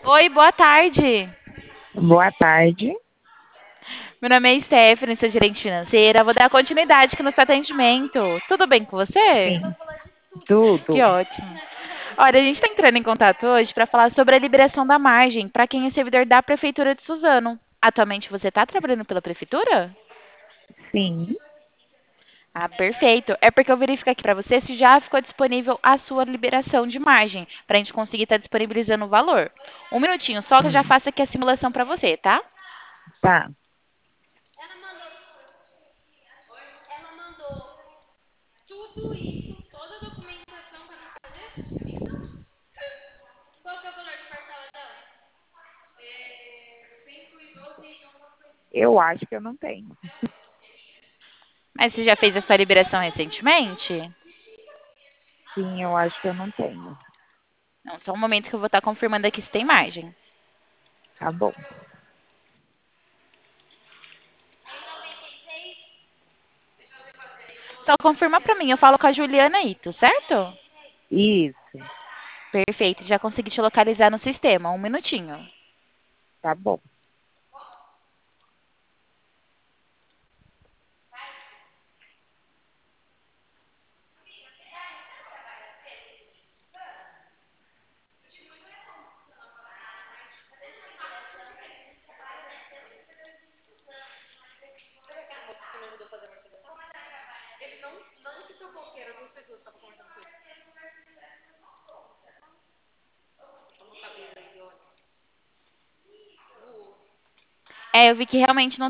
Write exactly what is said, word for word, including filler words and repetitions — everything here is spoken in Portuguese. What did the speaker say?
Oi, boa tarde. Boa tarde. Meu nome é Stephanie, sou gerente financeira. Vou dar continuidade aqui no seu atendimento. Tudo bem com você? Sim, Que tudo. ótimo. Olha, a gente está entrando em contato hoje para falar sobre a liberação da margem para quem é servidor da Prefeitura de Suzano. Atualmente você está trabalhando pela Prefeitura? Sim, Ah, perfeito. É porque eu verifico aqui para você se já ficou disponível a sua liberação de margem, para a gente conseguir estar disponibilizando o valor. Um minutinho só que eu já hum, faço aqui a simulação para você, tá? tá. Eu acho que eu não tenho. Mas você já fez a sua liberação recentemente? Sim, eu acho que eu não tenho. Não, só um momento que eu vou estar confirmando aqui se tem margem. Tá bom. Só confirma para mim, eu falo com a Juliana Ito, certo? Isso, Perfeito, já consegui te localizar no sistema. Um minutinho. tá bom. É, eu vi que realmente não